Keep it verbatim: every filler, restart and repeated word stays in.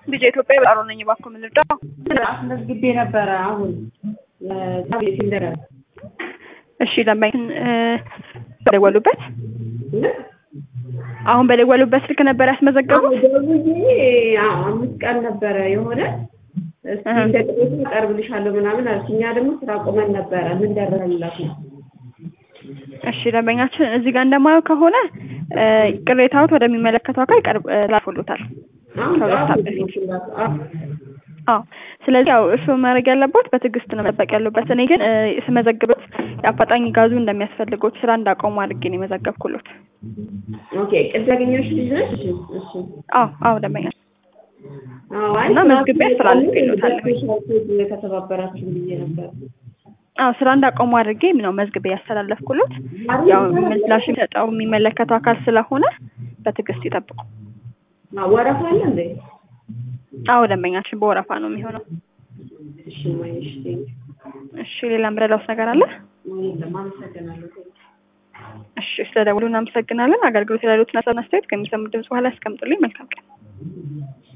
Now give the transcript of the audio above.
ልጅ ኢትዮጵያ በጣሮ ነኝ ባኮ ምልዳ አስመዝግቤ ነበር አሁን ለታብሌት እንደረ እሺ ለማይ በደወሉበት አሁን በደወሉበት ስልክ ነበር ያስመዘገቡት አምስት ቀን ነበር የሆነ እስኪ እንደጥቂት ቀርብልሻለሁ ምናምን አልኩኛ ደግሞ ስራ ቆመን ነበር ምን ደረሰላችሁ እሺ ለማኛችን እዚህ ጋር እንደማየው ከሆነ ቅሬታዎት ወደሚመለከተው አካል ቀርብ ላፎሉታል አዎ ስለዚህ ያው እሱ ማድረግ ያለበት በትግስት ነው መጠበቅ ያለበት እኔ ግን ስመዘግበት ያፋጣኝ ጋዙ እንደሚያስፈልገው ስራ እንዳቆሙ አድርጌ ነው መዘገብኩለት ኦኬ ቅድም ልጅ እሺ አዎ አዎ ደመኛ አዎ እና መዝግቤ አስተላልፌልዎታል ከተባበራችሁ ብዬ ነበር አዎ ስራ እንዳቆሙ አድርጌ ነው መዝግቤ ያስተላልፍኩለት ያው ምላሽ ተጣው የሚመለከተው አካል ስለሆነ በትግስት ይጠብቁ ወረፋ አለ እንዴ አዎ ደመኛችን በወረፋ ነው የሚሆነው እሺ ማይሽ እሺ ሌላ ምረዳውስ ነገር አለ ለማመሰግናለሁ እሺ ስለደውሉና አመሰግናለን አገልግሎት ያሉት ናሳናስተት ከሚሰሙ ድምጽ በኋላ አስቀምጡልኝ መልካም ቀን